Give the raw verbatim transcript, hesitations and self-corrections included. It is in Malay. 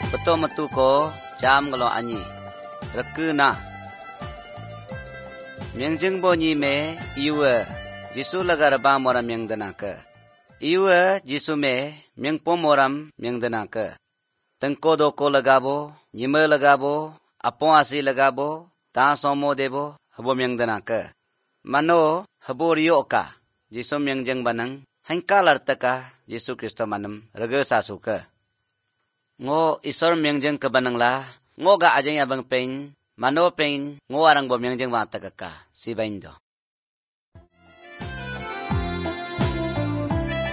betul metu ko jam galo anyi. Reku na. Miang jeng bo nyi me iwa Jisu laga raba moram miang dana ke. Iwa Jisu me miang po moram miang dana ke. Tengko doko lagabo, nyime lagabo, apong asi lagabo, ta somo debo, habo miang dana ke. Mano habo riyo ka. Jisu miang jeng banang hangka lartaka Jisu Kristo manam raga sasu ke. Ngo isor miang jeng ke banang la, ngo ga ajeng abang pen, mano pen, ngo arang bo miang jeng mata ka si bain do.